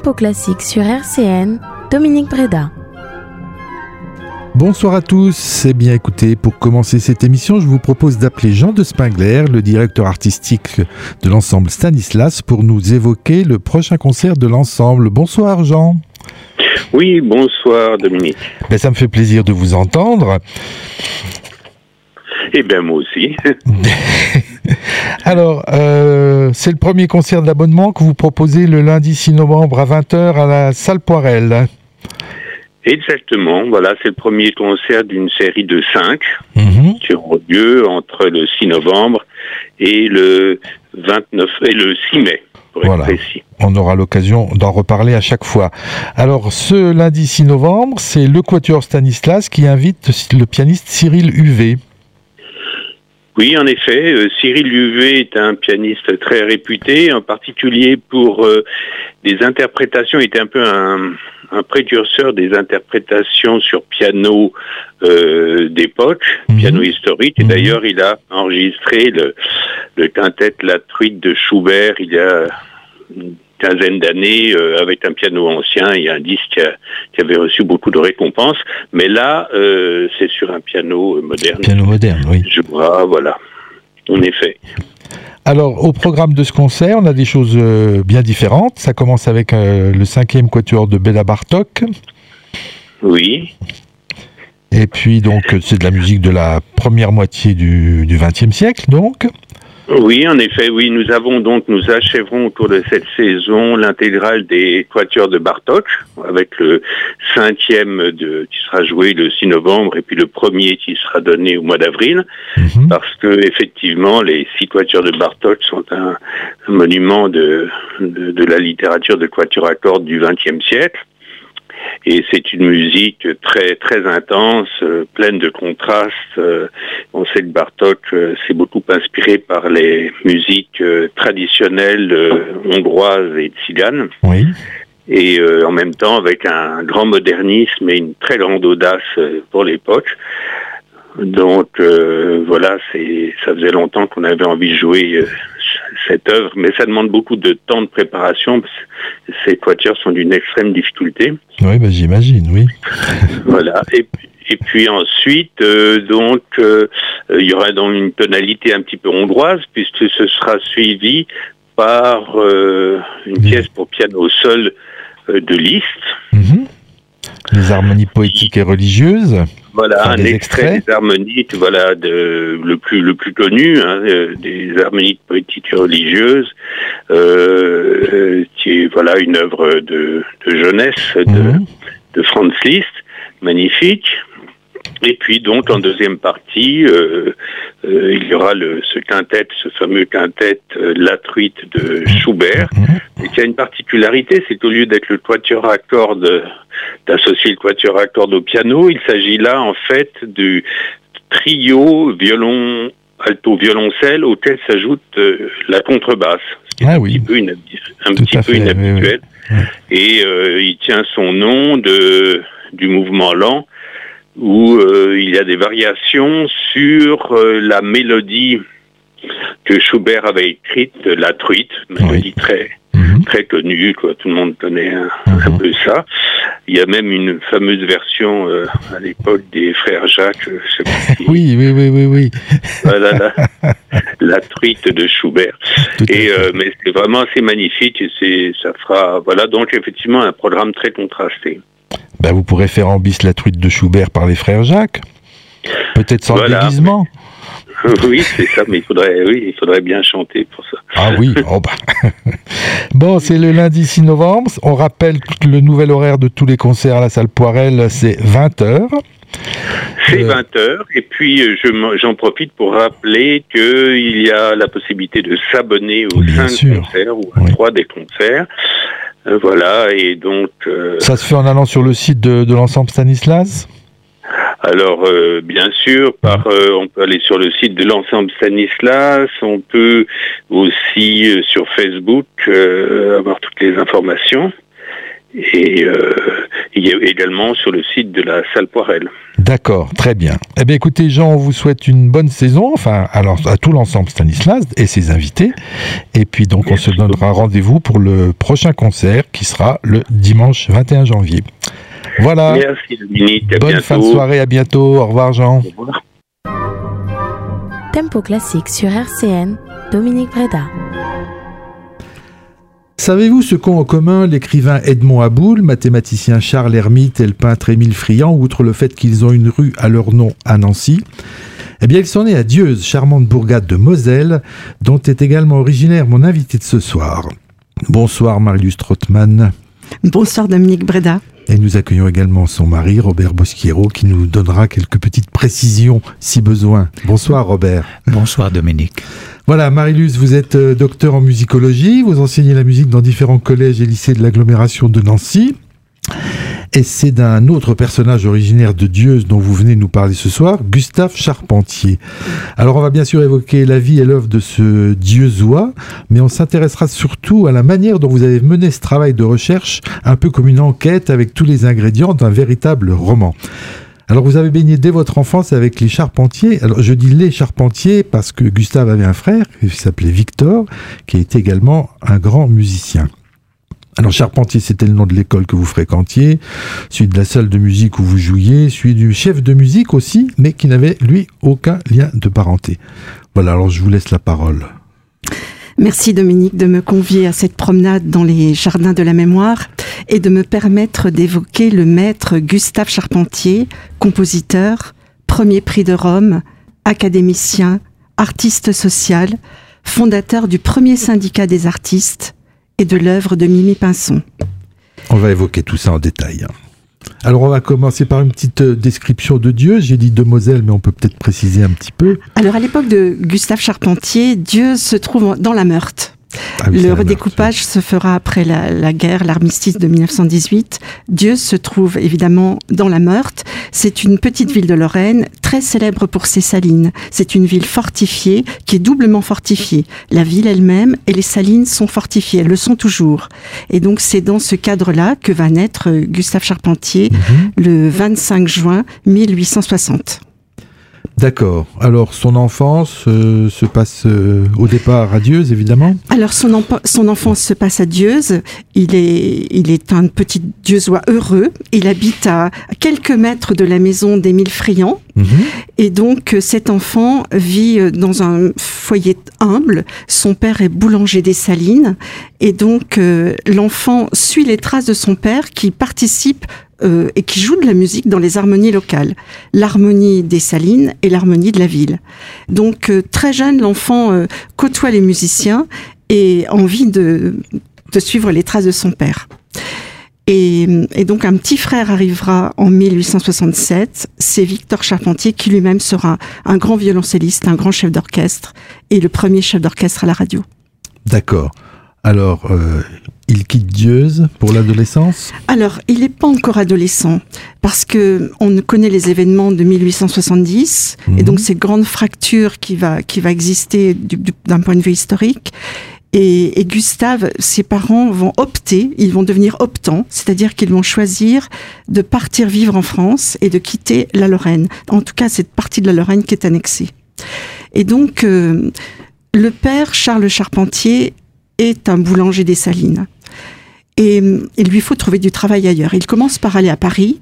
Tempo Classique sur RCN, Dominique Breda. Bonsoir à tous. Eh bien écoutez, pour commencer cette émission, je vous propose d'appeler Jean de Spingler, le directeur artistique de l'ensemble Stanislas, pour nous évoquer le prochain concert de l'ensemble. Bonsoir Jean. Oui, bonsoir Dominique. Ça me fait plaisir de vous entendre. Eh bien moi aussi. Alors, c'est le premier concert d'abonnement que vous proposez le lundi 6 novembre à 20h à la salle Poirel. Exactement, voilà, c'est le premier concert d'une série de 5 qui auront lieu entre le 6 novembre et le 29 et le 6 mai, pour être précis. On aura l'occasion d'en reparler à chaque fois. Alors, ce lundi 6 novembre, c'est le Quatuor Stanislas qui invite le pianiste Cyril Huvet. Oui, en effet, Cyril Huvet est un pianiste très réputé, en particulier pour des interprétations, il était un peu un précurseur des interprétations sur piano d'époque, piano historique, et d'ailleurs il a enregistré le quintet La Truite de Schubert il y a une quinzaine d'années avec un piano ancien et un disque qui avait reçu beaucoup de récompenses, mais là c'est sur un piano moderne. Piano moderne, oui. Je vois, voilà, en effet. Alors, au programme de ce concert, on a des choses bien différentes. Ça commence avec le 5e quatuor de Béla Bartók. Oui. Et puis, donc, c'est de la musique de la première moitié du XXe siècle, donc. Oui, en effet, oui. Nous achèverons au cours de cette saison l'intégrale des quatuors de Bartók, avec le 5e qui sera joué le 6 novembre et puis le premier qui sera donné au mois d'avril, parce que effectivement, les 6 quatuors de Bartók sont un monument de la littérature de quatuor à cordes du XXe siècle. Et c'est une musique très très intense, pleine de contrastes. On sait que Bartók s'est beaucoup inspiré par les musiques traditionnelles hongroises et tziganes. Oui. Et en même temps avec un grand modernisme et une très grande audace pour l'époque. Donc voilà, ça faisait longtemps qu'on avait envie de jouer cette œuvre, mais ça demande beaucoup de temps de préparation, parce que ces quatuors sont d'une extrême difficulté. Oui, j'imagine, oui. Voilà, et puis ensuite, il y aura donc une tonalité un petit peu hongroise, puisque ce sera suivi par une pièce pour piano seul de Liszt. Les harmonies poétiques et religieuses. Voilà, un extrait des harmonies, voilà, le plus connu, des harmonies poétiques et religieuses, qui est voilà une œuvre de jeunesse de Franz Liszt, magnifique. Et puis donc en deuxième partie, il y aura ce fameux quintet La Truite de Schubert, et qui a une particularité, c'est qu'au lieu d'être le quatuor à cordes, d'associer le quatuor à cordes au piano, il s'agit là en fait du trio violon, alto, violoncelle, auquel s'ajoute la contrebasse, ce qui est un petit peu inhabituel. Oui. Et il tient son nom du mouvement lent, où il y a des variations sur la mélodie que Schubert avait écrite, La Truite, mélodie très connue, quoi. Tout le monde connaît un peu ça. Il y a même une fameuse version à l'époque des frères Jacques. Je sais pas si... Oui. Voilà, la Truite de Schubert. Mais c'est vraiment assez magnifique et ça fera, voilà, donc effectivement un programme très contrasté. Vous pourrez faire en bis La Truite de Schubert par les frères Jacques. Peut-être sans déguisement. Oui, c'est ça, mais il faudrait bien chanter pour ça. Ah oui, Bon, c'est le lundi 6 novembre. On rappelle que le nouvel horaire de tous les concerts à la salle Poirel, c'est 20h. C'est 20h, et puis j'en profite pour rappeler qu'il y a la possibilité de s'abonner aux 5 concerts ou à 3 des concerts. Voilà, et donc... Ça se fait en allant sur le site de l'ensemble Stanislas ? Alors, bien sûr, on peut aller sur le site de l'ensemble Stanislas, on peut aussi sur Facebook avoir toutes les informations. Et il y a également sur le site de la salle Poirel. D'accord, très bien. Eh bien, écoutez, Jean, on vous souhaite une bonne saison, alors à tout l'ensemble Stanislas et ses invités. Et puis donc, on se donnera rendez-vous pour le prochain concert qui sera le dimanche 21 janvier. Voilà. Merci Dominique, à bonne bientôt. fin de soirée, à bientôt. Au revoir, Jean. Au revoir. Tempo classique sur RCN, Dominique Breda. Savez-vous ce qu'ont en commun l'écrivain Edmond Aboul, mathématicien Charles Hermite et le peintre Émile Friand, outre le fait qu'ils ont une rue à leur nom à Nancy ? Eh bien, ils sont nés à Dieuze, charmante bourgade de Moselle, dont est également originaire mon invité de ce soir. Bonsoir Marius Trottmann. Bonsoir Dominique Breda. Et nous accueillons également son mari, Robert Bosquiero, qui nous donnera quelques petites précisions si besoin. Bonsoir Robert. Bonsoir Dominique. Voilà, Marilus, vous êtes docteur en musicologie, vous enseignez la musique dans différents collèges et lycées de l'agglomération de Nancy. Et c'est d'un autre personnage originaire de Dieuze dont vous venez nous parler ce soir, Gustave Charpentier. Alors on va bien sûr évoquer la vie et l'œuvre de ce Dieuzois, mais on s'intéressera surtout à la manière dont vous avez mené ce travail de recherche, un peu comme une enquête avec tous les ingrédients d'un véritable roman. Alors vous avez baigné dès votre enfance avec les Charpentier. Alors je dis les Charpentier parce que Gustave avait un frère qui s'appelait Victor, qui était également un grand musicien. Alors Charpentier, c'était le nom de l'école que vous fréquentiez, celui de la salle de musique où vous jouiez, celui du chef de musique aussi, mais qui n'avait, lui, aucun lien de parenté. Voilà, alors je vous laisse la parole. Merci Dominique de me convier à cette promenade dans les jardins de la mémoire et de me permettre d'évoquer le maître Gustave Charpentier, compositeur, premier prix de Rome, académicien, artiste social, fondateur du premier syndicat des artistes et de l'œuvre de Mimi Pinson. On va évoquer tout ça en détail. Alors on va commencer par une petite description de Dieuze. J'ai dit de Moselle, mais on peut peut-être préciser un petit peu. Alors à l'époque de Gustave Charpentier, Dieuze se trouve dans la Meurthe. Ah oui, le redécoupage se fera après la guerre, l'armistice de 1918. Dieuze se trouve évidemment dans la Meurthe. C'est une petite ville de Lorraine, très célèbre pour ses salines. C'est une ville fortifiée, qui est doublement fortifiée. La ville elle-même et les salines sont fortifiées, elles le sont toujours. Et donc c'est dans ce cadre-là que va naître Gustave Charpentier le 25 juin 1860. D'accord. Alors, son enfance se passe au départ à Dieuze, évidemment. Alors, son enfance se passe à Dieuze. Il est un petit Dieuzois heureux. Il habite à quelques mètres de la maison d'Émile Friand. Et donc, cet enfant vit dans un foyer humble. Son père est boulanger des Salines. Et donc, l'enfant suit les traces de son père qui participe et qui joue de la musique dans les harmonies locales. L'harmonie des Salines et l'harmonie de la ville. Donc, très jeune, l'enfant côtoie les musiciens et a envie de suivre les traces de son père. Et donc, un petit frère arrivera en 1867. C'est Victor Charpentier qui lui-même sera un grand violoncelliste, un grand chef d'orchestre et le premier chef d'orchestre à la radio. D'accord. Alors, il quitte Dieuze pour l'adolescence ? Alors, il n'est pas encore adolescent, parce que on connaît les événements de 1870, et donc ces grandes fractures qui va exister d'un point de vue historique. Et Gustave, ses parents vont opter, ils vont devenir optants, c'est-à-dire qu'ils vont choisir de partir vivre en France et de quitter la Lorraine. En tout cas, cette partie de la Lorraine qui est annexée. Et donc, le père, Charles Charpentier, est un boulanger des Salines. Et il lui faut trouver du travail ailleurs. Il commence par aller à Paris,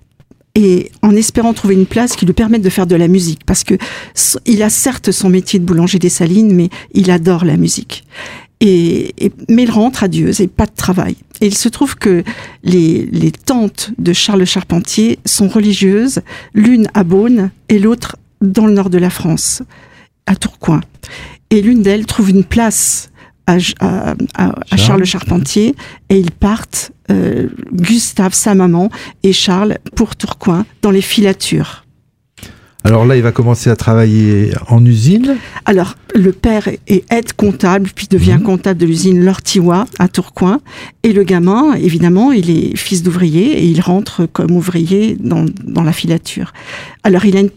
et en espérant trouver une place qui lui permette de faire de la musique, parce que il a certes son métier de boulanger des Salines, mais il adore la musique. Mais il rentre à Dieuze et pas de travail. Et il se trouve que les tantes de Charles Charpentier sont religieuses, l'une à Beaune et l'autre dans le nord de la France, à Tourcoing. Et l'une d'elles trouve une place à Charles Charpentier, et ils partent, Gustave, sa maman, et Charles, pour Tourcoing, dans les filatures. Alors là, il va commencer à travailler en usine. Alors, le père est aide comptable, puis devient comptable de l'usine Lortiwa à Tourcoing. Et le gamin, évidemment, il est fils d'ouvrier, et il rentre comme ouvrier dans la filature. Alors, il a une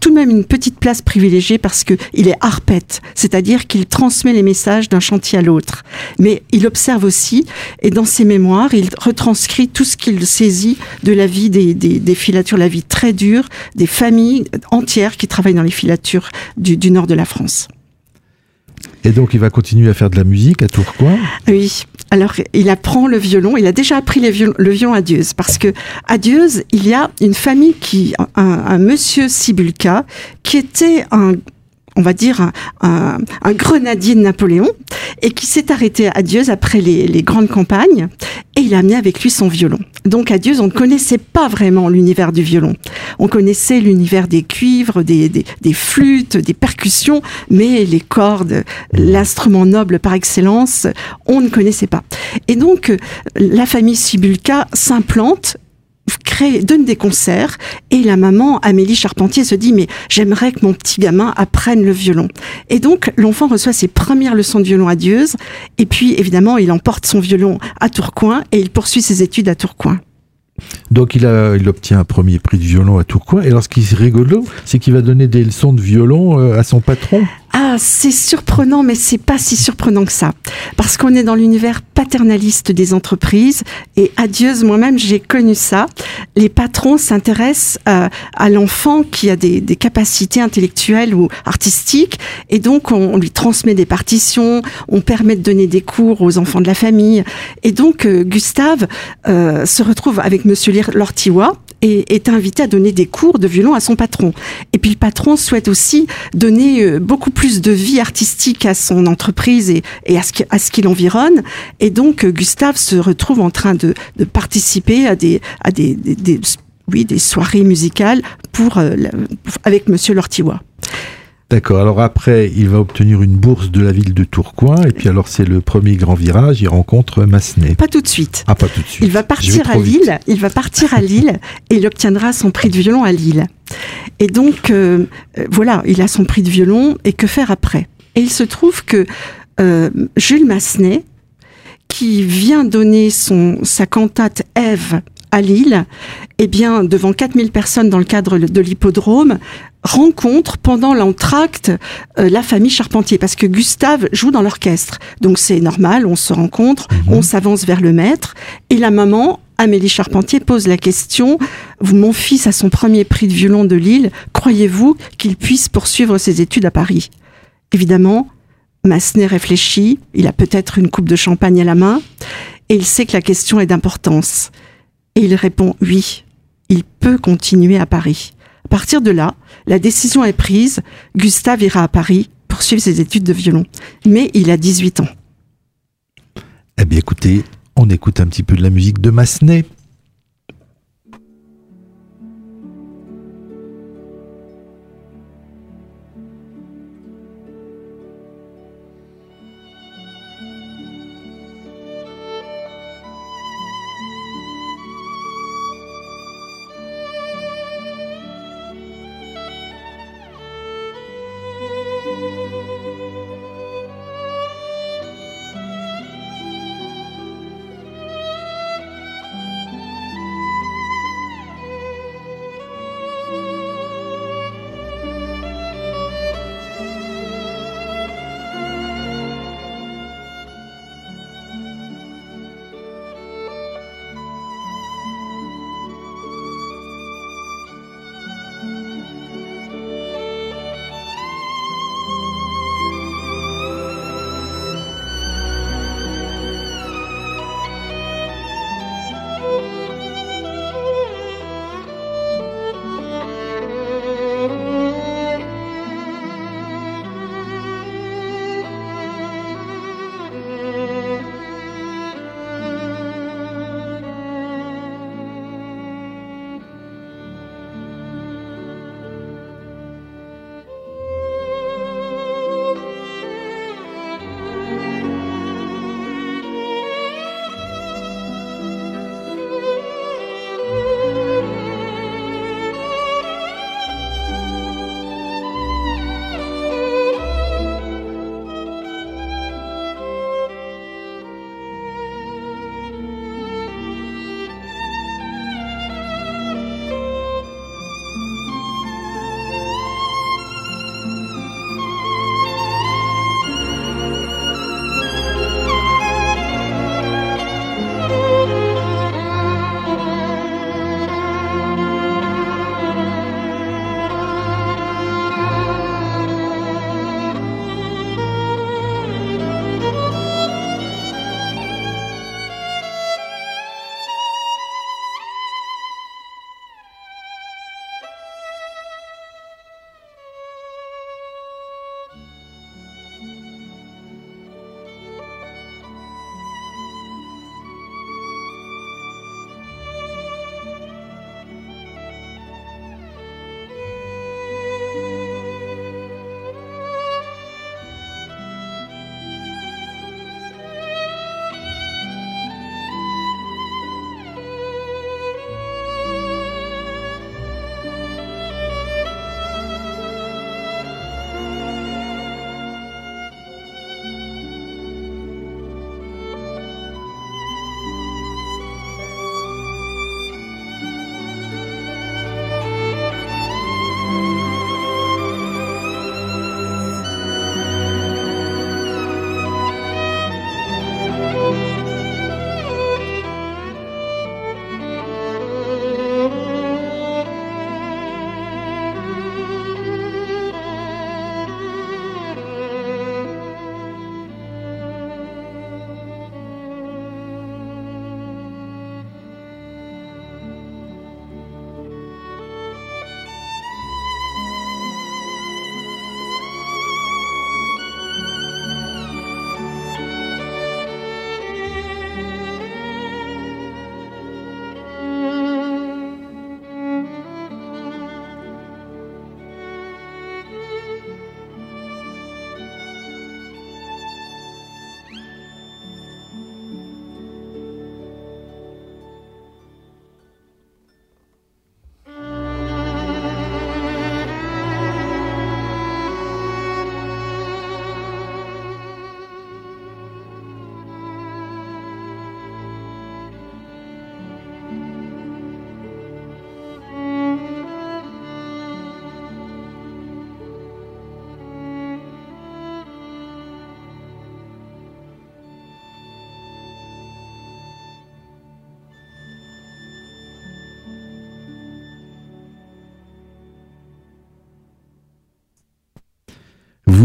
tout de même une petite place privilégiée parce que il est harpette, c'est-à-dire qu'il transmet les messages d'un chantier à l'autre. Mais il observe aussi, et dans ses mémoires, il retranscrit tout ce qu'il saisit de la vie des filatures, la vie très dure des familles entières qui travaillent dans les filatures du nord de la France. Et donc, il va continuer à faire de la musique à Tourcoing? Oui. Alors, il apprend le violon. Il a déjà appris le violon à Dieuze. Parce que, à Dieuze, il y a une famille un monsieur Sibulka, qui était on va dire, un grenadier de Napoléon, et qui s'est arrêté à Dieuze après les grandes campagnes, et il a amené avec lui son violon. Donc à Dieuze, on ne connaissait pas vraiment l'univers du violon. On connaissait l'univers des cuivres, des flûtes, des percussions, mais les cordes, l'instrument noble par excellence, on ne connaissait pas. Et donc, la famille Sibulka s'implante, donne des concerts, et la maman Amélie Charpentier se dit mais j'aimerais que mon petit gamin apprenne le violon. Et donc l'enfant reçoit ses premières leçons de violon à Dieuze, et puis évidemment il emporte son violon à Tourcoing et il poursuit ses études à Tourcoing. Donc il obtient un premier prix de violon à Tourcoing, et alors ce qui est rigolo, c'est qu'il va donner des leçons de violon à son patron. Ah, c'est surprenant, mais c'est pas si surprenant que ça. Parce qu'on est dans l'univers paternaliste des entreprises, et à Dieuze, moi-même, j'ai connu ça. Les patrons s'intéressent à l'enfant qui a des capacités intellectuelles ou artistiques, et donc on lui transmet des partitions, on permet de donner des cours aux enfants de la famille. Et donc Gustave se retrouve avec Monsieur Lortillois, et est invité à donner des cours de violon à son patron. Et puis le patron souhaite aussi donner beaucoup plus de vie artistique à son entreprise et à ce qui l'environne. Et donc Gustave se retrouve en train de participer à des soirées musicales avec Monsieur Lortillois. D'accord, alors après, il va obtenir une bourse de la ville de Tourcoing, et puis alors c'est le premier grand virage, il rencontre Massenet. Pas tout de suite. Ah, pas tout de suite. Il va partir à Lille, et il obtiendra son prix de violon à Lille. Et donc, voilà, il a son prix de violon, et que faire après? Et il se trouve que Jules Massenet, qui vient donner sa cantate Ève à Lille, eh bien, devant 4000 personnes dans le cadre de l'hippodrome, rencontre pendant l'entracte la famille Charpentier, parce que Gustave joue dans l'orchestre. Donc c'est normal, on se rencontre, on s'avance vers le maître, et la maman, Amélie Charpentier, pose la question: mon fils a son premier prix de violon de Lille, croyez-vous qu'il puisse poursuivre ses études à Paris? Évidemment, Massenet réfléchit, il a peut-être une coupe de champagne à la main, et il sait que la question est d'importance. Et il répond oui, il peut continuer à Paris. À partir de là, la décision est prise, Gustave ira à Paris poursuivre ses études de violon. Mais il a 18 ans. Eh bien écoutez, on écoute un petit peu de la musique de Massenet.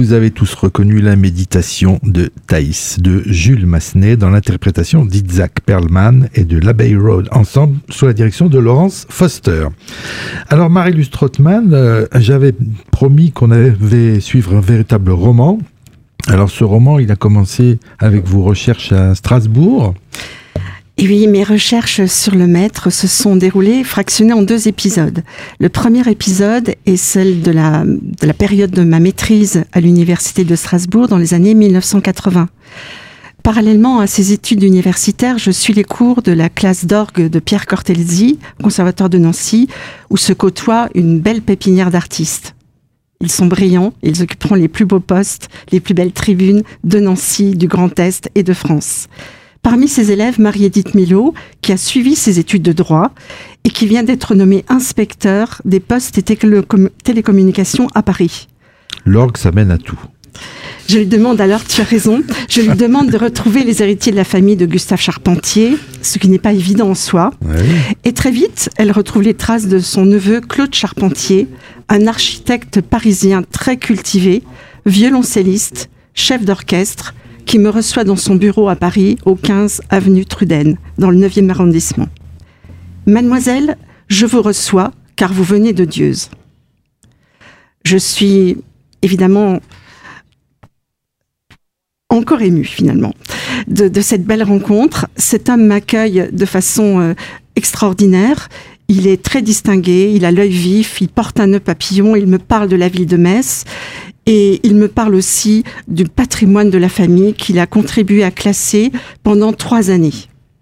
vous avez tous reconnu la méditation de Thaïs de Jules Massenet dans l'interprétation d'Isaac Perlman et de l'Abbey Road Ensemble sous la direction de Laurence Foster. Alors Marie-Luce Trottmann, j'avais promis qu'on allait suivre un véritable roman. Alors ce roman, il a commencé avec vos recherches à Strasbourg. Et oui, mes recherches sur le maître se sont déroulées fractionnées en 2 épisodes. Le premier épisode est celle de la période de ma maîtrise à l'université de Strasbourg dans les années 1980. Parallèlement à ces études universitaires, je suis les cours de la classe d'orgue de Pierre Cortelzi, conservateur de Nancy, où se côtoie une belle pépinière d'artistes. Ils sont brillants, ils occuperont les plus beaux postes, les plus belles tribunes de Nancy, du Grand Est et de France. Parmi ses élèves, Marie-Édith Milot, qui a suivi ses études de droit et qui vient d'être nommée inspecteur des postes et télécommunications à Paris. L'orgue, ça mène à tout. Je lui demande, alors tu as raison, je lui demande de retrouver les héritiers de la famille de Gustave Charpentier, ce qui n'est pas évident en soi. Ouais. Et très vite, elle retrouve les traces de son neveu Claude Charpentier, un architecte parisien très cultivé, violoncelliste, chef d'orchestre, qui me reçoit dans son bureau à Paris, au 15 avenue Truden, dans le 9e arrondissement. « Mademoiselle, je vous reçois, car vous venez de Dieuze. » Je suis évidemment encore émue, finalement, de cette belle rencontre. Cet homme m'accueille de façon extraordinaire. Il est très distingué, il a l'œil vif, il porte un nœud papillon, il me parle de la ville de Metz. Et il me parle aussi du patrimoine de la famille qu'il a contribué à classer pendant 3 années.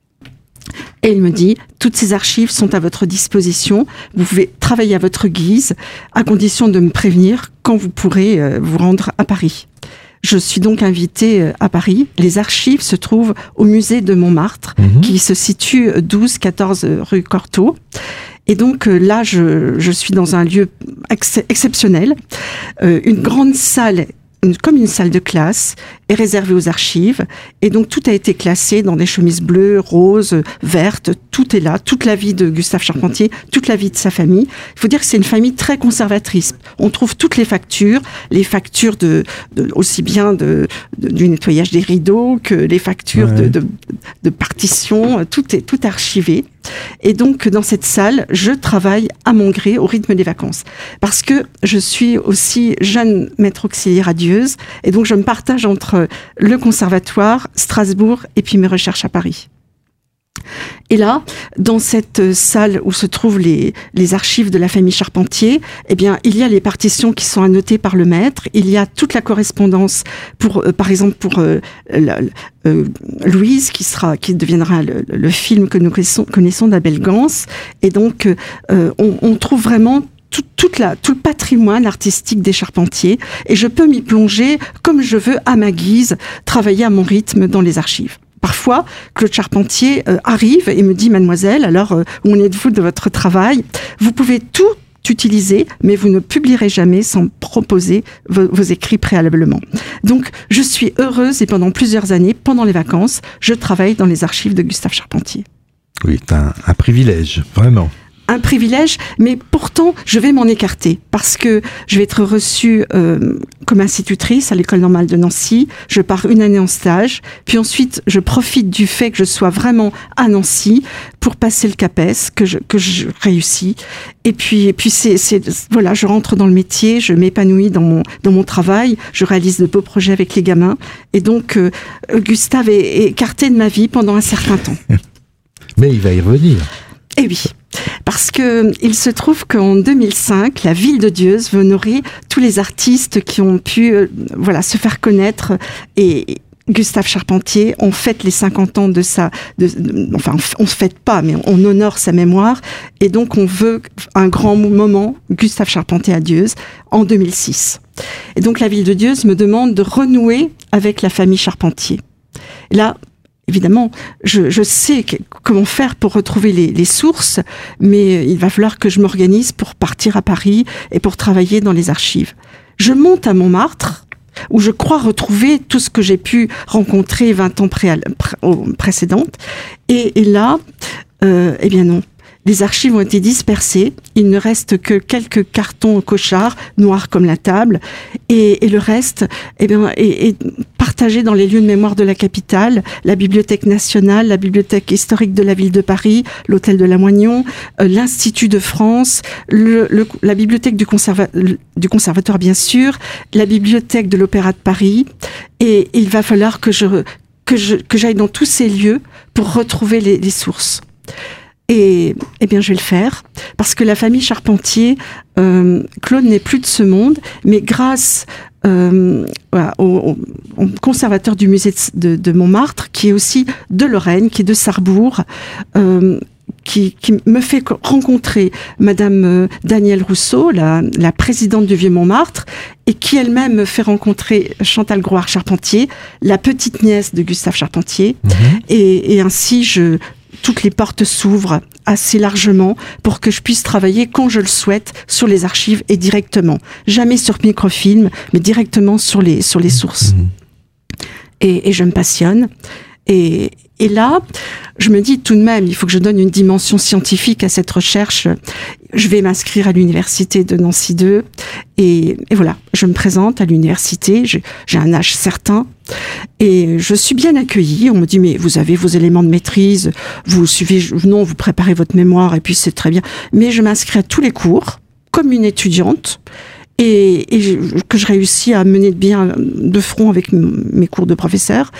Et il me dit, toutes ces archives sont à votre disposition, vous pouvez travailler à votre guise, à condition de me prévenir quand vous pourrez vous rendre à Paris. Je suis donc invitée à Paris. Les archives se trouvent au musée de Montmartre, qui se situe 12-14 rue Cortot. Et donc là, je suis dans un lieu exceptionnel. Une grande salle, comme une salle de classe, est réservée aux archives. Et donc tout a été classé dans des chemises bleues, roses, vertes. Tout est là, toute la vie de Gustave Charpentier, toute la vie de sa famille. Il faut dire que c'est une famille très conservatrice. On trouve toutes les factures aussi bien du nettoyage des rideaux que les factures de partition. Tout est archivé. Et donc, dans cette salle, je travaille à mon gré au rythme des vacances. Parce que je suis aussi jeune maître auxiliaire à Dieuze. Et donc, je me partage entre le conservatoire, Strasbourg et puis mes recherches à Paris. Et là, dans cette salle où se trouvent les archives de la famille Charpentier, eh bien, il y a les partitions qui sont annotées par le maître. Il y a toute la correspondance par exemple, pour Louise, qui deviendra le film que nous connaissons d'Abel Gans. Et donc, on trouve vraiment tout le patrimoine artistique des Charpentiers. Et je peux m'y plonger comme je veux, à ma guise, travailler à mon rythme dans les archives. Parfois, Claude Charpentier arrive et me dit « Mademoiselle, alors où en êtes-vous de votre travail ? Vous pouvez tout utiliser, mais vous ne publierez jamais sans proposer vos écrits préalablement. » Donc, je suis heureuse et pendant plusieurs années, pendant les vacances, je travaille dans les archives de Gustave Charpentier. Oui, c'est un privilège, vraiment. Un privilège, mais pourtant, je vais m'en écarter parce que je vais être reçue comme institutrice à l'École normale de Nancy. Je pars 1 année en stage, puis ensuite, je profite du fait que je sois vraiment à Nancy pour passer le CAPES, que je réussis. Et puis voilà, je rentre dans le métier, je m'épanouis dans mon travail, je réalise de beaux projets avec les gamins. Et donc, Gustave est écarté de ma vie pendant un certain temps. Mais il va y revenir. Eh oui, parce que il se trouve qu'en 2005, la ville de Dieuze veut honorer tous les artistes qui ont pu se faire connaître, et Gustave Charpentier, on fête les 50 ans enfin, on se fête pas, mais on honore sa mémoire, et donc on veut un grand moment Gustave Charpentier à Dieuze en 2006. Et donc la ville de Dieuze me demande de renouer avec la famille Charpentier. Et là, évidemment, je sais comment faire pour retrouver les sources, mais il va falloir que je m'organise pour partir à Paris et pour travailler dans les archives. Je monte à Montmartre, où je crois retrouver tout ce que j'ai pu rencontrer 20 ans précédentes. Et là, eh bien non. les archives ont été dispersées. Il ne reste que quelques cartons cochards, noirs comme la table, et le reste est partagé dans les lieux de mémoire de la capitale, la Bibliothèque nationale, la Bibliothèque historique de la ville de Paris, l'Hôtel de Lamoignon, l'Institut de France, la Bibliothèque du Conservatoire bien sûr, la Bibliothèque de l'Opéra de Paris, et il va falloir que j'aille dans tous ces lieux pour retrouver les sources. Et bien, je vais le faire, parce que la famille Charpentier, Claude n'est plus de ce monde, mais grâce au conservateur du musée de Montmartre, qui est aussi de Lorraine, qui est de Sarrebourg, qui me fait rencontrer Madame Danielle Rousseau, la présidente du Vieux-Montmartre, et qui elle-même me fait rencontrer Chantal Grouard-Charpentier, la petite nièce de Gustave Charpentier, et ainsi toutes les portes s'ouvrent assez largement pour que je puisse travailler quand je le souhaite sur les archives et directement. Jamais sur microfilm, mais directement sur les sources. Et je me passionne. Et là, je me dis tout de même, il faut que je donne une dimension scientifique à cette recherche. Je vais m'inscrire à l'université de Nancy 2. Et voilà, je me présente à l'université. J'ai un âge certain. Et je suis bien accueillie. On me dit, mais vous avez vos éléments de maîtrise. Vous préparez votre mémoire et puis c'est très bien. Mais je m'inscris à tous les cours, comme une étudiante. Et que je réussis à mener bien de front avec mes cours de professeur.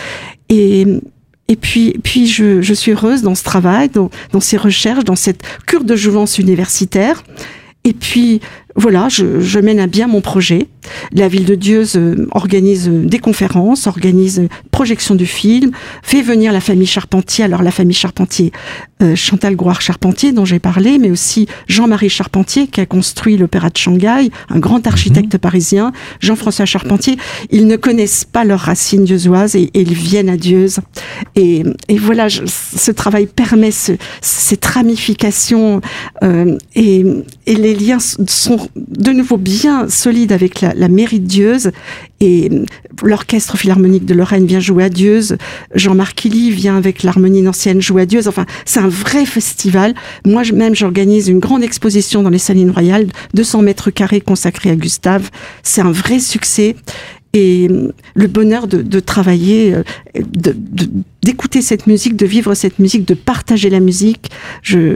Et puis je suis heureuse dans ce travail, dans ces recherches, dans cette cure de jouvence universitaire. Et puis, voilà, je mène à bien mon projet. La ville de Dieuze organise des conférences, organise projection du film, fait venir la famille Charpentier. Alors, la famille Charpentier, Chantal Grouard-Charpentier, dont j'ai parlé, mais aussi Jean-Marie Charpentier, qui a construit l'Opéra de Shanghai, un grand architecte parisien, Jean-François Charpentier. Ils ne connaissent pas leurs racines dieuzoises et ils viennent à Dieuze. Et voilà, ce travail permet cette ramification et les liens sont de nouveau bien solides avec la mairie de Dieuze, et l'orchestre philharmonique de Lorraine vient jouer à Dieuze, Jean-Marc Illy vient avec l'harmonie ancienne jouer à Dieuze. Enfin, c'est un vrai festival. Moi-même, j'organise une grande exposition dans les Salines Royales, 200 mètres carrés consacrés à Gustave. C'est un vrai succès. Et le bonheur de travailler, d'écouter cette musique, de vivre cette musique, de partager la musique. Je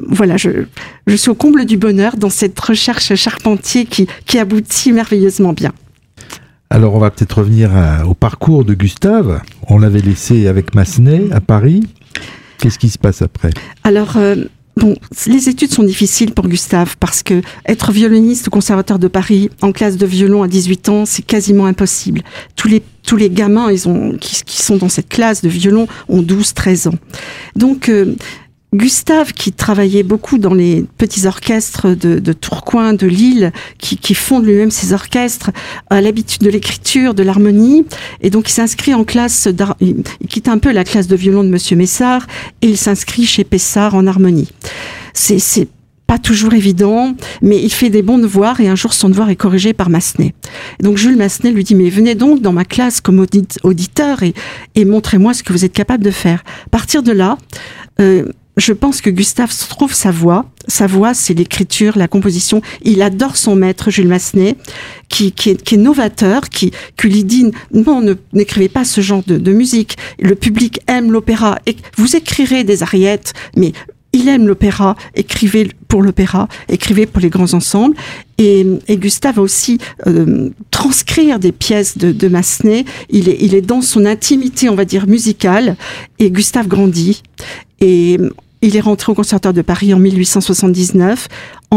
suis au comble du bonheur dans cette recherche Charpentier qui aboutit merveilleusement bien. Alors, on va peut-être revenir au parcours de Gustave. On l'avait laissé avec Massenet à Paris. Qu'est-ce qui se passe après ? Alors, les études sont difficiles pour Gustave parce que être violoniste au Conservatoire de Paris en classe de violon à 18 ans, c'est quasiment impossible. Tous les gamins qui sont dans cette classe de violon ont 12-13 ans. Donc, Gustave, qui travaillait beaucoup dans les petits orchestres de Tourcoing, de Lille, qui fonde lui-même ses orchestres, a l'habitude de l'écriture, de l'harmonie, et donc il s'inscrit en classe, il quitte un peu la classe de violon de Monsieur Messard, et il s'inscrit chez Pessard en harmonie. C'est pas toujours évident, mais il fait des bons devoirs, et un jour son devoir est corrigé par Massenet. Et donc Jules Massenet lui dit, mais venez donc dans ma classe comme auditeur et montrez-moi ce que vous êtes capable de faire. À partir de là, je pense que Gustave trouve sa voix. Sa voix, c'est l'écriture, la composition. Il adore son maître, Jules Massenet, qui est novateur, qui lui dit non, n'écrivez pas ce genre de musique. Le public aime l'opéra. Et vous écrirez des ariettes, mais il aime l'opéra. Écrivez pour l'opéra, écrivez pour les grands ensembles. Et Gustave va aussi transcrire des pièces de Massenet. Il est dans son intimité, on va dire, musicale. Et Gustave grandit. Et il est rentré au Conservatoire de Paris en 1879. En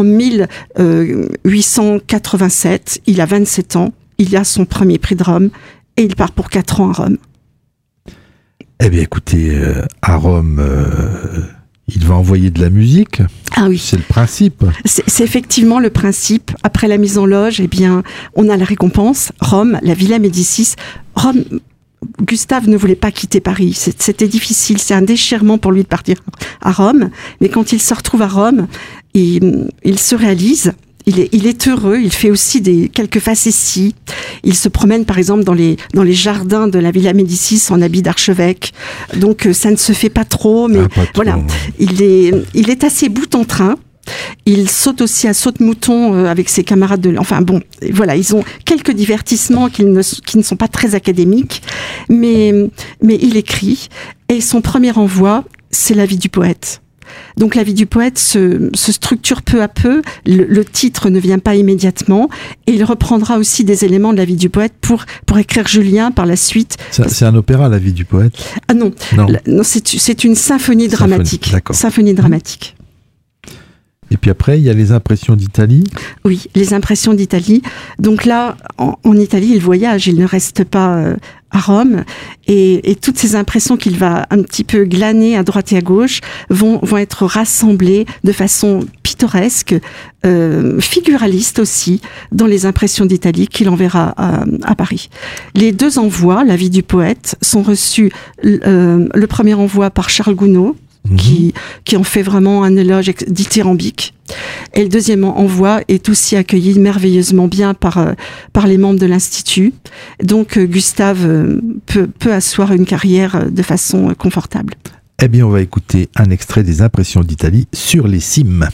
1887, il a 27 ans. Il a son premier prix de Rome. Et il part pour 4 ans à Rome. Eh bien, écoutez, à Rome, il va envoyer de la musique. Ah oui. C'est le principe. C'est effectivement le principe. Après la mise en loge, eh bien, on a la récompense. Rome, la Villa Médicis. Rome... Gustave ne voulait pas quitter Paris. C'était difficile. C'est un déchirement pour lui de partir à Rome. Mais quand il se retrouve à Rome, il se réalise. Il est heureux. Il fait aussi quelques facéties. Il se promène, par exemple, dans les jardins de la Villa Médicis en habit d'archevêque. Donc, ça ne se fait pas trop, mais voilà. Il est assez boute-en-train. Il saute aussi à saute-mouton avec ses camarades enfin bon, voilà, ils ont quelques divertissements qui ne sont pas très académiques, mais il écrit. Et son premier envoi, c'est La vie du poète. Donc La vie du poète se structure peu à peu, le titre ne vient pas immédiatement, et il reprendra aussi des éléments de La vie du poète pour écrire Julien par la suite. C'est un opéra, La vie du poète? Ah non, c'est une symphonie dramatique. Symphonie dramatique. Et puis après, il y a les impressions d'Italie. Oui, les impressions d'Italie. Donc là, en Italie, il voyage, il ne reste pas à Rome. Et toutes ces impressions qu'il va un petit peu glaner à droite et à gauche vont être rassemblées de façon pittoresque, figuraliste aussi, dans les impressions d'Italie qu'il enverra à Paris. Les deux envois, La vie du poète, sont reçus, le premier envoi par Charles Gounod, qui en fait vraiment un éloge dithyrambique. Et le deuxième envoi est aussi accueilli merveilleusement bien par les membres de l'Institut. Donc Gustave peut asseoir une carrière de façon confortable. Eh bien, on va écouter un extrait des impressions d'Italie sur les cimes.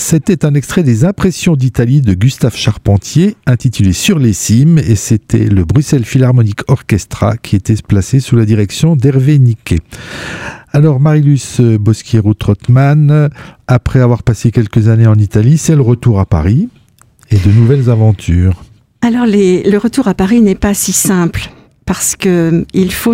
C'était un extrait des Impressions d'Italie de Gustave Charpentier, intitulé Sur les cimes, et c'était le Bruxelles Philharmonic Orchestra qui était placé sous la direction d'Hervé Niquet. Alors, Marilus Bosquiero-Trottmann, après avoir passé quelques années en Italie, c'est le retour à Paris et de nouvelles aventures. Alors, le retour à Paris n'est pas si simple. Parce que il faut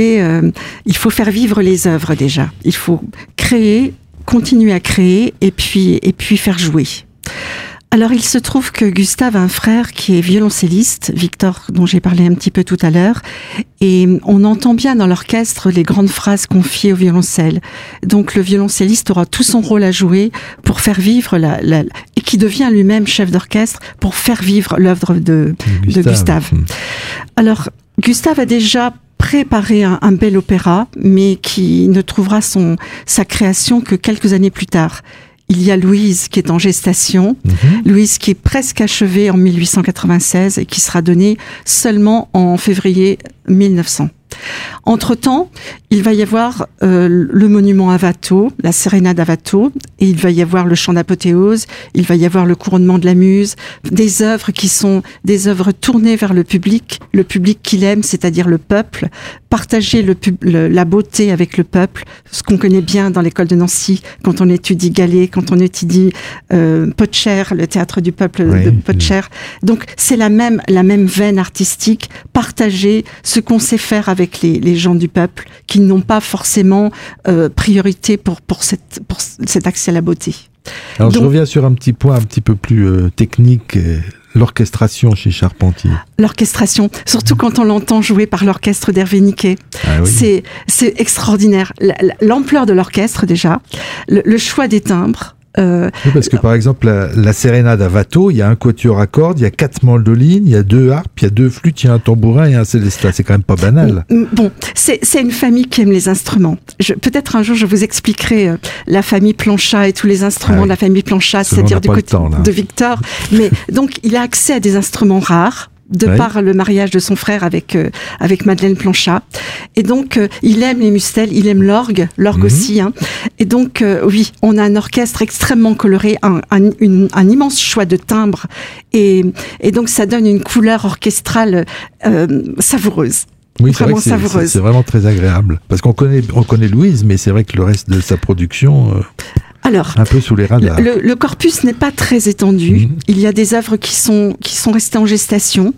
faire vivre les œuvres déjà. Il faut créer, continuer à créer et puis faire jouer. Alors il se trouve que Gustave a un frère qui est violoncelliste, Victor, dont j'ai parlé un petit peu tout à l'heure, et on entend bien dans l'orchestre les grandes phrases confiées au violoncelle. Donc le violoncelliste aura tout son rôle à jouer pour faire vivre et qui devient lui-même chef d'orchestre pour faire vivre l'œuvre de Gustave. Alors Gustave a déjà préparé un bel opéra, mais qui ne trouvera sa création que quelques années plus tard. Il y a Louise qui est en gestation, Louise qui est presque achevée en 1896 et qui sera donnée seulement en février 1900. Entre-temps, il va y avoir le monument à Watteau, la sérénade à Watteau, et il va y avoir le chant d'apothéose, il va y avoir le couronnement de la Muse, des œuvres qui sont des œuvres tournées vers le public qu'il aime, c'est-à-dire le peuple, partager la beauté avec le peuple, ce qu'on connaît bien dans l'école de Nancy, quand on étudie Gallet, quand on étudie Potcher, le théâtre du peuple de Potcher. Donc c'est la même veine artistique, partager ce qu'on sait faire avec les gens du peuple qui n'ont pas forcément priorité pour cet accès à la beauté. Alors je reviens sur un petit point un petit peu plus technique, l'orchestration chez Charpentier. L'orchestration, surtout quand on l'entend jouer par l'orchestre d'Hervé Niquet. Ah oui. C'est extraordinaire. L'ampleur de l'orchestre déjà, le choix des timbres. Oui, parce que par exemple la sérénade à Watteau, il y a un quatuor à cordes, il y a 4 mandolines, il y a 2 harpes, il y a 2 flûtes, il y a un tambourin et un célestat. C'est quand même pas banal. Bon, c'est une famille qui aime les instruments. Peut-être un jour je vous expliquerai la famille Planchat et tous les instruments de la famille Planchat, c'est-à-dire du côté de Victor. Mais donc il a accès à des instruments rares. Par le mariage de son frère avec Madeleine Planchat. Et donc, il aime les mustelles, il aime l'orgue aussi. Hein. Et donc, oui, on a un orchestre extrêmement coloré, un immense choix de timbres. Et donc, ça donne une couleur orchestrale savoureuse. Oui, c'est vrai que c'est vraiment très agréable. Parce qu'on connaît Louise, mais c'est vrai que le reste de sa production... Alors, un peu sous les radars. Le corpus n'est pas très étendu. Il y a des œuvres qui sont restées en gestation.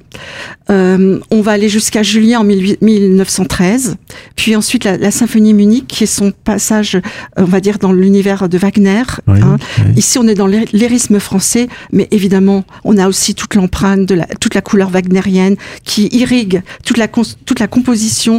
On va aller jusqu'à Julien en 1913. Puis ensuite, la symphonie Munich, qui est son passage, on va dire, dans l'univers de Wagner. Ici, on est dans lyrisme français, mais évidemment, on a aussi toute l'empreinte toute la couleur wagnérienne qui irrigue toute la composition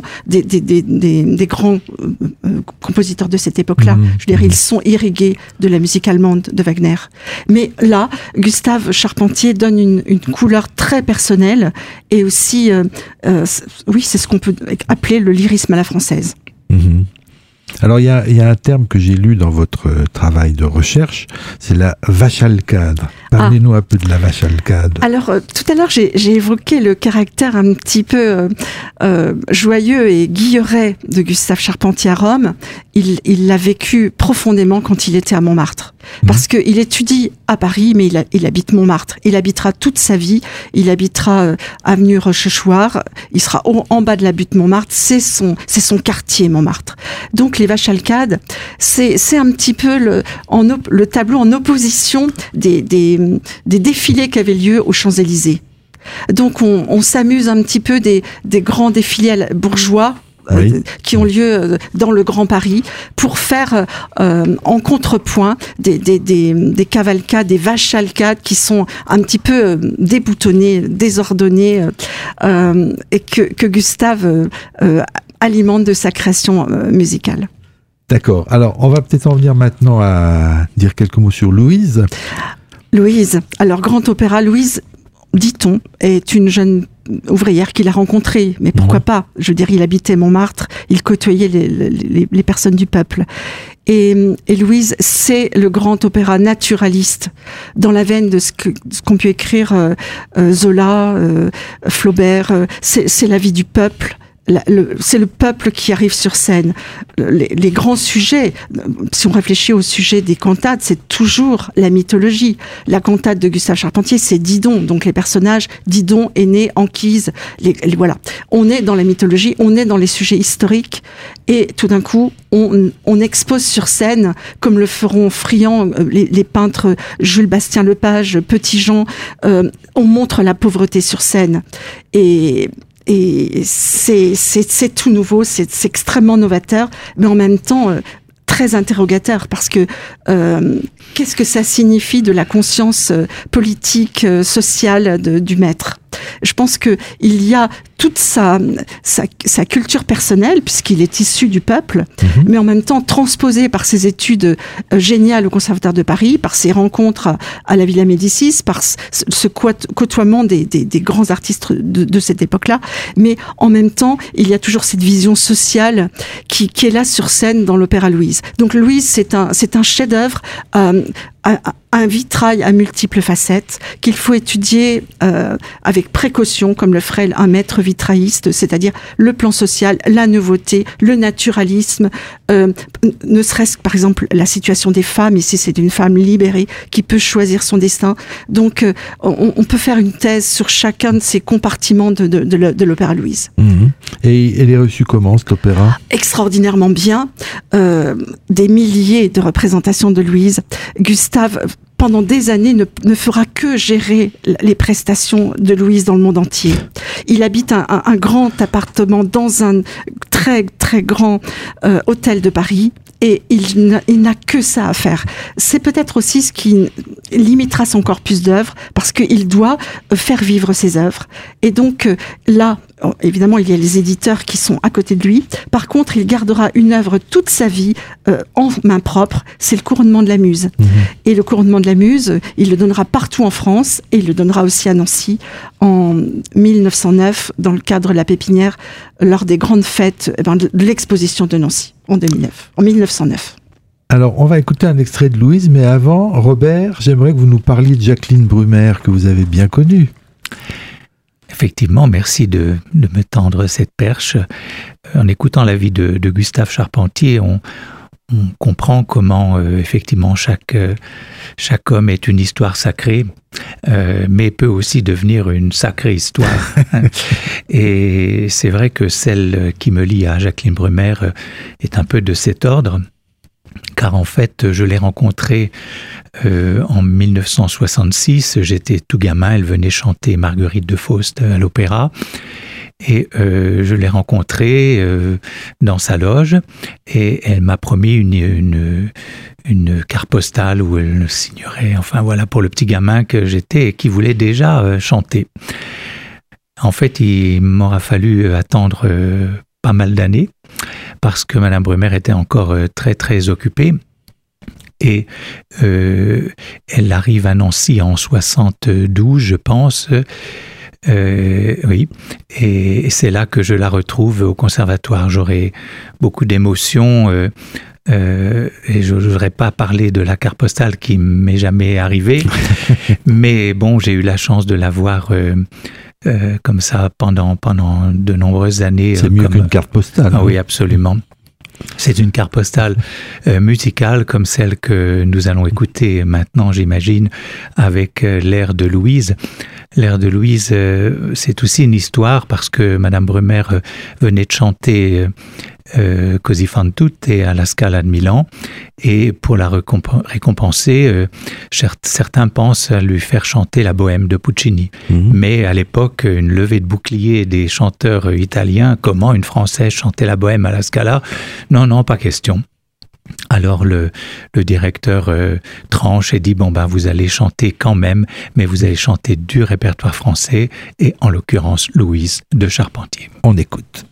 des grands compositeurs de cette époque-là. Je veux dire, ils sont irrigués de la musique allemande de Wagner. Mais là, Gustave Charpentier donne une couleur très personnelle et aussi, oui, c'est ce qu'on peut appeler le lyrisme à la française. Alors, il y a un terme que j'ai lu dans votre travail de recherche, c'est la vachalcade. Parlez-nous un peu de la vachal-cade. Alors, tout à l'heure, j'ai évoqué le caractère un petit peu joyeux et guilleret de Gustave Charpentier à Rome. Il l'a vécu profondément quand il était à Montmartre. Parce qu'il étudie à Paris, mais il habite Montmartre. Il habitera toute sa vie. Il habitera avenue Rochechouart. Il sera en bas de la butte Montmartre. C'est son quartier, Montmartre. Donc, les vachalcades, c'est un petit peu le tableau en opposition des défilés qui avaient lieu aux Champs-Élysées. Donc, on s'amuse un petit peu des grands défilés bourgeois qui ont lieu dans le Grand Paris pour faire en contrepoint des cavalcades, des vachalcades qui sont un petit peu déboutonnées, désordonnées et que Gustave alimente de sa création musicale. D'accord. Alors, on va peut-être en venir maintenant à dire quelques mots sur Louise. Louise. Alors, grand opéra, Louise, dit-on, est une jeune ouvrière qu'il a rencontrée. Mais pourquoi pas ? Je veux dire, il habitait Montmartre, il côtoyait les personnes du peuple. Et Louise, c'est le grand opéra naturaliste, dans la veine de ce qu'ont pu écrire Zola, Flaubert. C'est la vie du peuple. c'est le peuple qui arrive sur scène. Les grands sujets, si on réfléchit au sujet des cantates, c'est toujours la mythologie. La cantate de Gustave Charpentier, c'est Didon, donc les personnages, Didon, Aîné, Anquise, voilà. On est dans la mythologie, on est dans les sujets historiques, et tout d'un coup, on expose sur scène, comme le feront friands les peintres Jules Bastien Lepage, Petit-Jean, on montre la pauvreté sur scène. Et c'est tout nouveau, c'est extrêmement novateur, mais en même temps très interrogateur, parce que qu'est-ce que ça signifie de la conscience politique, sociale du maître ? Je pense que il y a toute sa culture personnelle, puisqu'il est issu du peuple, mais en même temps transposée par ses études géniales au Conservatoire de Paris, par ses rencontres à la Villa Médicis, par ce côtoiement des grands artistes de cette époque-là. Mais en même temps, il y a toujours cette vision sociale qui est là sur scène dans l'Opéra Louise. Donc Louise, c'est un chef-d'œuvre, un vitrail à multiples facettes qu'il faut étudier avec précaution, comme le ferait un maître vitrailliste, c'est-à-dire le plan social, la nouveauté, le naturalisme, ne serait-ce que par exemple la situation des femmes. Ici, c'est une femme libérée qui peut choisir son destin. Donc, on peut faire une thèse sur chacun de ces compartiments de l'Opéra Louise. Et elle est reçue comment, cet opéra ? Extraordinairement bien. Des milliers de représentations de Louise. Gustave, pendant des années, ne fera que gérer les prestations de Louise dans le monde entier. Il habite un grand appartement dans un très, très grand hôtel de Paris. Et il n'a que ça à faire. C'est peut-être aussi ce qui limitera son corpus d'œuvres, parce qu'il doit faire vivre ses œuvres. Et donc là, évidemment, il y a les éditeurs qui sont à côté de lui. Par contre, il gardera une œuvre toute sa vie en main propre. C'est le couronnement de la Muse. Et le couronnement de la Muse, il le donnera partout en France, et il le donnera aussi à Nancy en 1909, dans le cadre de la Pépinière, lors des grandes fêtes de l'exposition de Nancy, en 1909. Alors, on va écouter un extrait de Louise, mais avant, Robert, j'aimerais que vous nous parliez de Jacqueline Brumaire, que vous avez bien connue. Effectivement, merci de me tendre cette perche. En écoutant la vie de Gustave Charpentier, on comprend comment, effectivement, chaque homme est une histoire sacrée, mais peut aussi devenir une sacrée histoire. Et c'est vrai que celle qui me lie à Jacqueline Brumaire est un peu de cet ordre, car en fait, je l'ai rencontrée en 1966. J'étais tout gamin, elle venait chanter Marguerite de Faust à l'opéra. Et je l'ai rencontrée dans sa loge, et elle m'a promis une carte postale où elle signerait, enfin voilà, pour le petit gamin que j'étais et qui voulait déjà chanter. En fait, il m'aura fallu attendre pas mal d'années, parce que Madame Brumaire était encore très très occupée. Et elle arrive à Nancy en 72, je pense. Oui, et c'est là que je la retrouve au conservatoire. J'aurai beaucoup d'émotions et je n'oserais pas parler de la carte postale qui m'est jamais arrivée, mais bon, j'ai eu la chance de la voir comme ça pendant de nombreuses années. C'est mieux qu'une carte postale. Ah, oui, absolument. C'est une carte postale musicale comme celle que nous allons écouter maintenant, j'imagine, avec l'air de Louise. L'air de Louise, c'est aussi une histoire parce que Madame Brumaire venait de chanter Così fan tutte à la Scala de Milan, et pour la récompenser, certains pensent à lui faire chanter la Bohème de Puccini. Mais à l'époque, une levée de bouclier des chanteurs italiens, comment une Française chantait la Bohème à la Scala? Non, pas question. Alors le directeur tranche et dit, bon ben vous allez chanter quand même, mais vous allez chanter du répertoire français, et en l'occurrence Louise de Charpentier. On écoute.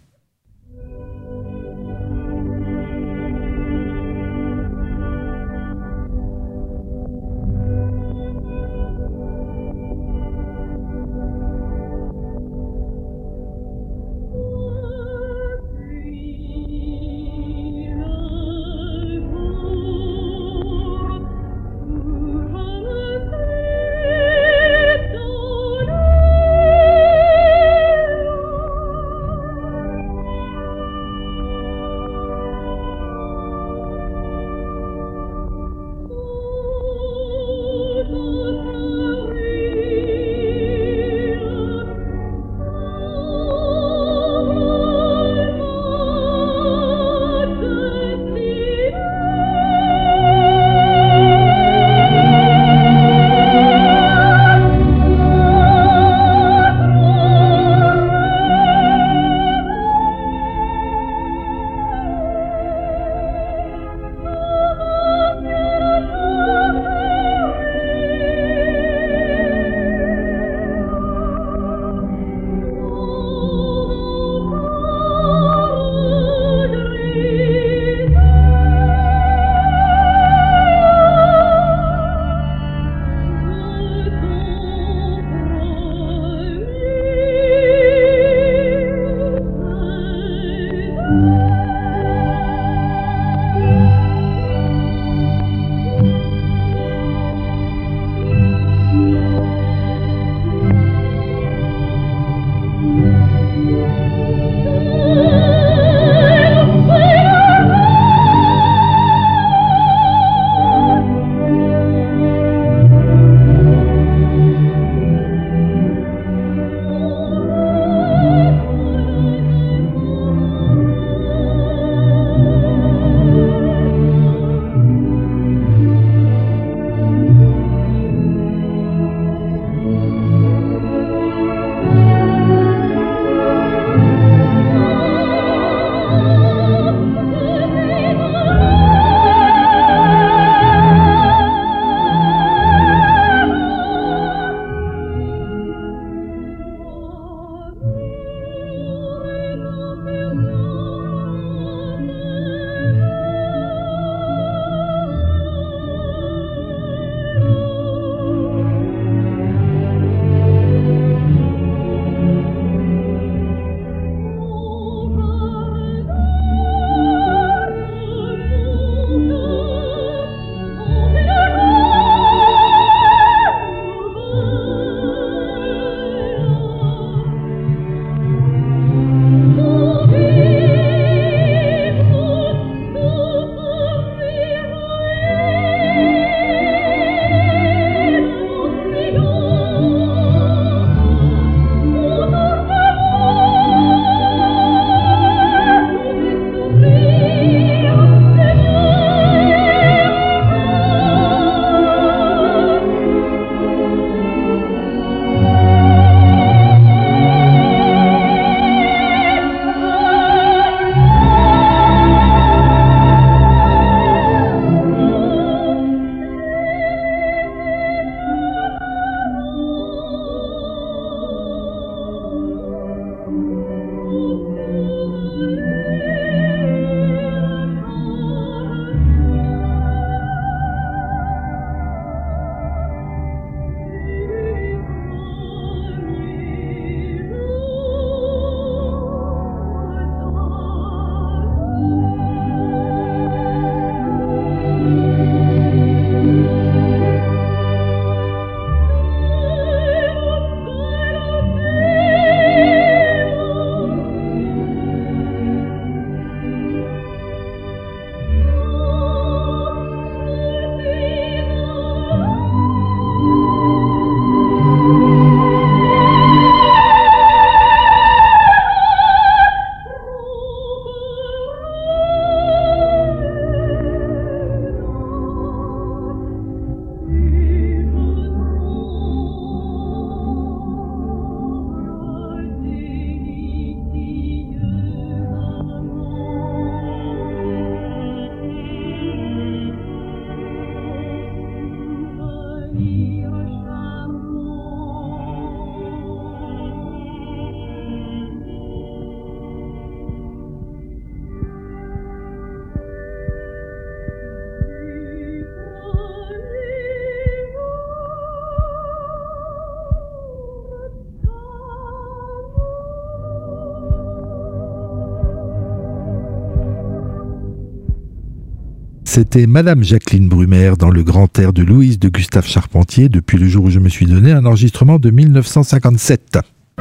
C'était Madame Jacqueline Brumaire dans le grand air de Louise de Gustave Charpentier, depuis le jour où je me suis donné, un enregistrement de 1957.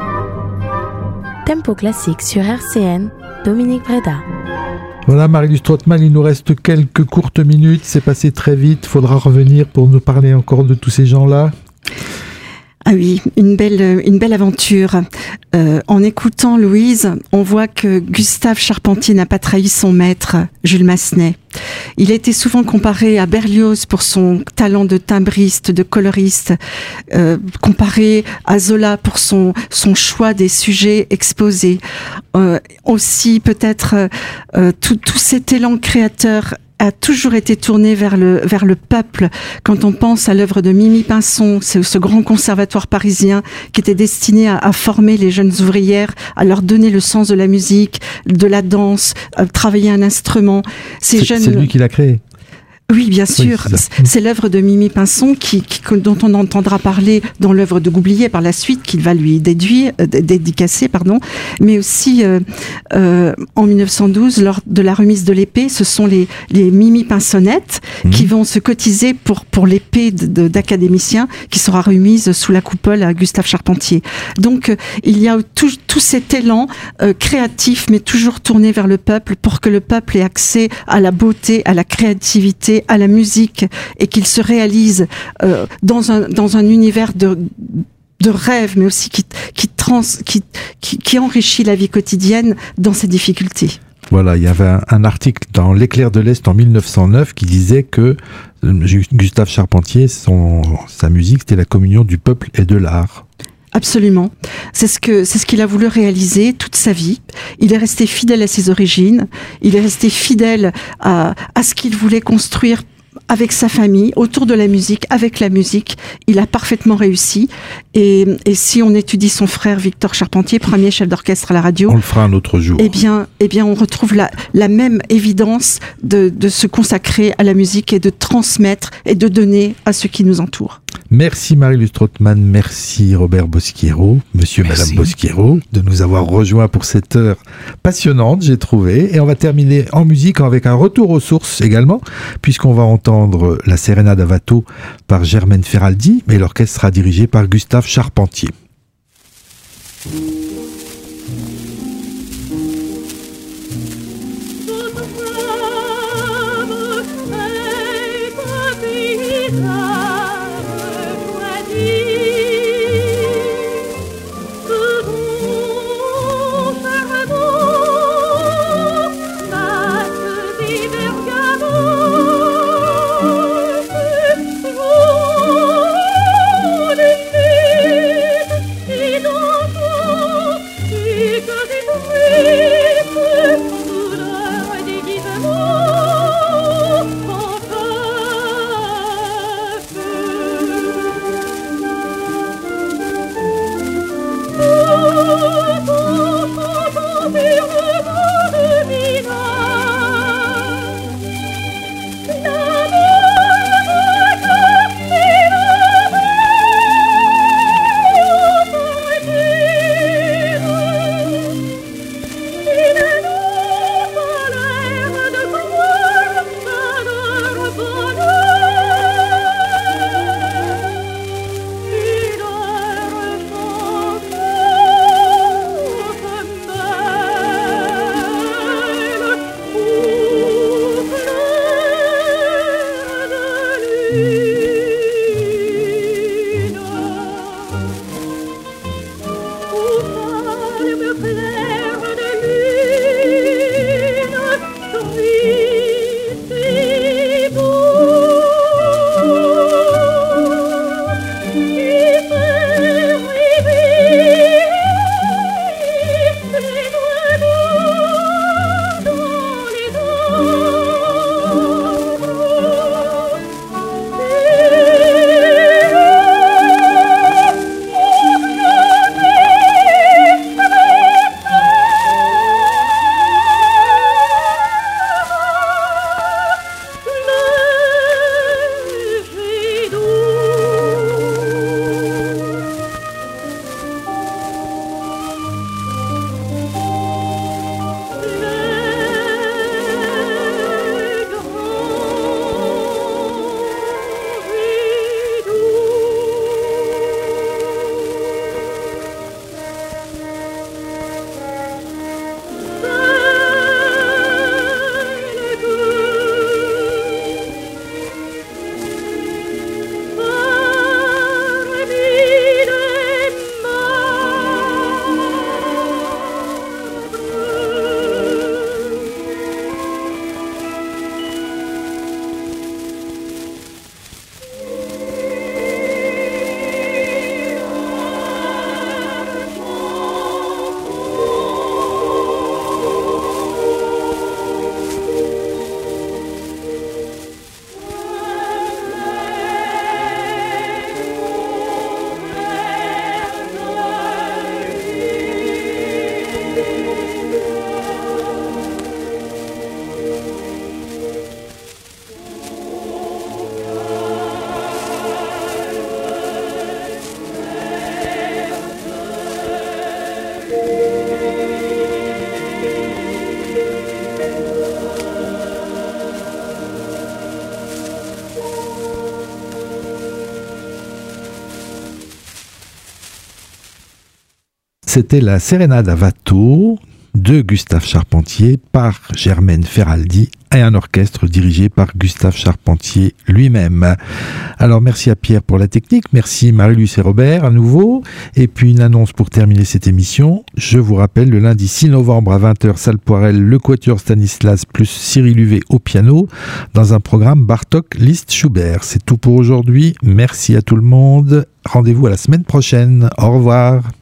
Tempo classique sur RCN, Dominique Breda. Voilà, Marie-Luce Trottmann, il nous reste quelques courtes minutes, c'est passé très vite, faudra revenir pour nous parler encore de tous ces gens-là. Ah oui, une belle aventure. En écoutant Louise, on voit que Gustave Charpentier n'a pas trahi son maître, Jules Massenet. Il a été souvent comparé à Berlioz pour son talent de timbriste, de coloriste, comparé à Zola pour son choix des sujets exposés. Aussi peut-être tout cet élan créateur a toujours été tourné vers le peuple. Quand on pense à l'œuvre de Mimi Pinson, c'est ce grand conservatoire parisien qui était destiné à former les jeunes ouvrières, à leur donner le sens de la musique, de la danse, à travailler un instrument. C'est lui qui l'a créé. Oui, bien sûr. Oui, c'est l'œuvre de Mimi Pinson dont on entendra parler dans l'œuvre de Goublier par la suite, qu'il va lui dédicacer, mais aussi en 1912, lors de la remise de l'épée, ce sont les Mimi Pinsonnettes qui vont se cotiser pour l'épée d'académicien qui sera remise sous la coupole à Gustave Charpentier. Donc, il y a tout cet élan créatif, mais toujours tourné vers le peuple, pour que le peuple ait accès à la beauté, à la créativité, à la musique, et qu'il se réalise dans un univers de rêve, mais aussi qui enrichit la vie quotidienne dans ses difficultés. Voilà, il y avait un article dans l'Éclair de l'Est en 1909 qui disait que Gustave Charpentier, sa musique, c'était la communion du peuple et de l'art. Absolument. C'est ce qu'il a voulu réaliser toute sa vie. Il est resté fidèle à ses origines. Il est resté fidèle à ce qu'il voulait construire avec sa famille, autour de la musique, avec la musique. Il a parfaitement réussi. Et si on étudie son frère Victor Charpentier, premier chef d'orchestre à la radio... On le fera un autre jour. Eh bien, on retrouve la même évidence de se consacrer à la musique et de transmettre et de donner à ceux qui nous entourent. Merci Marie-Luce Trottmann, merci Robert Bosquiero, monsieur et madame Bosquiero, de nous avoir rejoints pour cette heure passionnante, j'ai trouvé. Et on va terminer en musique avec un retour aux sources également, puisqu'on va entendre la Sérénade à Watteau par Germaine Ferraldi, mais l'orchestre sera dirigé par Gustave Charpentier. Et dans C'était la Sérénade à Watteau de Gustave Charpentier par Germaine Ferraldi et un orchestre dirigé par Gustave Charpentier lui-même. Alors merci à Pierre pour la technique, merci Marie-Luce et Robert à nouveau, et puis une annonce pour terminer cette émission. Je vous rappelle, le lundi 6 novembre à 20h, salle Poirel, le Quatuor Stanislas plus Cyril Huvet au piano dans un programme Bartók, Liszt, Schubert. C'est tout pour aujourd'hui, merci à tout le monde, rendez-vous à la semaine prochaine, au revoir.